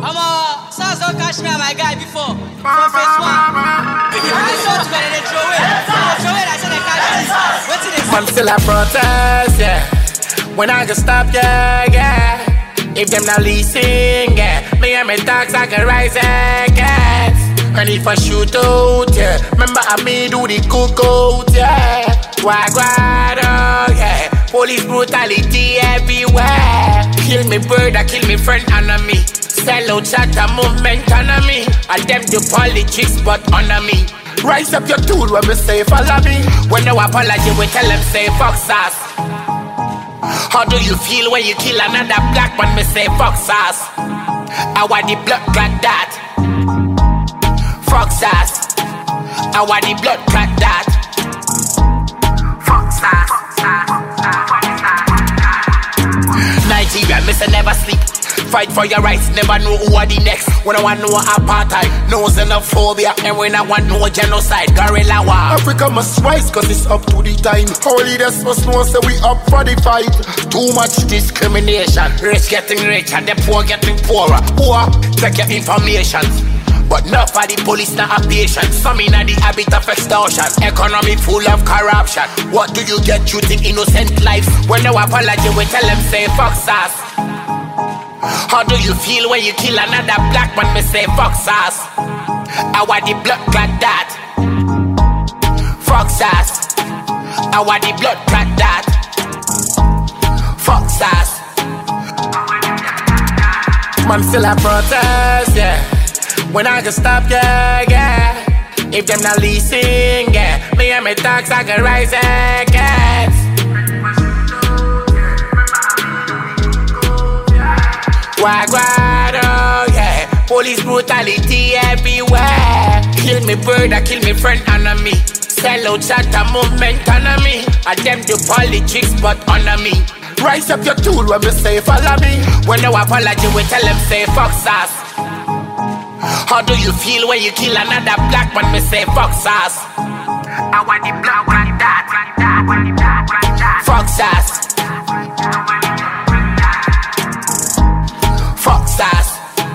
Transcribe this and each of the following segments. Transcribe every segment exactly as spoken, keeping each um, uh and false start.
I'm a Stars don't catch me and my guy before. From phase one. I saw to go and they throw it. They throw it, I said they catch this. What's it they I'm still a protest, yeah. When I can stop, yeah, yeah. If them not leasing, yeah. Me and my dogs, I can rise again. And if I shoot out, yeah. Remember I me do the cookout, yeah. Wag wag, oh, yeah. Police brutality everywhere. Kill me brother, kill me friend, enemy. Sell out shatter movement, enemy. And them do politics, but honor me. Rise up your tool when we say follow me. When no apology, we tell them say fuck sauce. How do you feel when you kill another black man? Me say fuck sauce. I want the blood clot that. Fuck sauce. I want the blood clot that. Fuck sauce. Nigeria, me say never sleep. Fight for your rights, never know who are the next. When I want no apartheid, no xenophobia, and when I want no genocide, guerrilla war. Africa must rise cause it's up to the time. Our leaders must know say we up for the fight. Too much discrimination, rich getting rich and the poor getting poorer. Poor, take your information. But not for the police, not a patient. Some in the habit of extortion. Economy full of corruption. What do you get shooting innocent lives? When no apology, we tell them say fuck sauce. How do you feel when you kill another black man? Me say fuck sauce. I want the blood clot that. Fuck sauce. I want the blood clot that. Fuck sauce. Man still a protest, yeah. When I can stop, yeah, yeah. If them not leasing, yeah. Me and my dogs, I can rise again. Wag wag, oh yeah. Police brutality everywhere. Kill me brother, kill me friend, enemy. Sell out shatter movement, enemy. And them do politics, but honor me. Rise up your tool when we say follow me. When no apology, we tell them say fuck sauce. How do you feel when you kill another black man? Me say fuck sauce. I want the blood like that. Fuck sauce. Fuck sauce.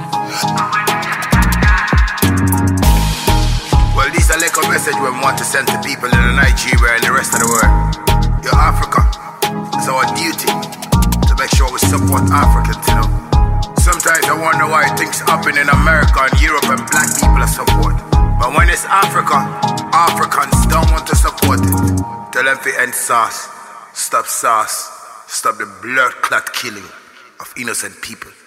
Well, this is a little message we want to send to people in Nigeria and the rest of the world. Yo, Africa, it's our duty to make sure we support Africans, you know. Sometimes I wonder why things happen in America and Europe and black people are support. But when it's Africa, Africans don't want to support it. Tell them to end sauce. Stop sauce. Stop the blood clot killing of innocent people.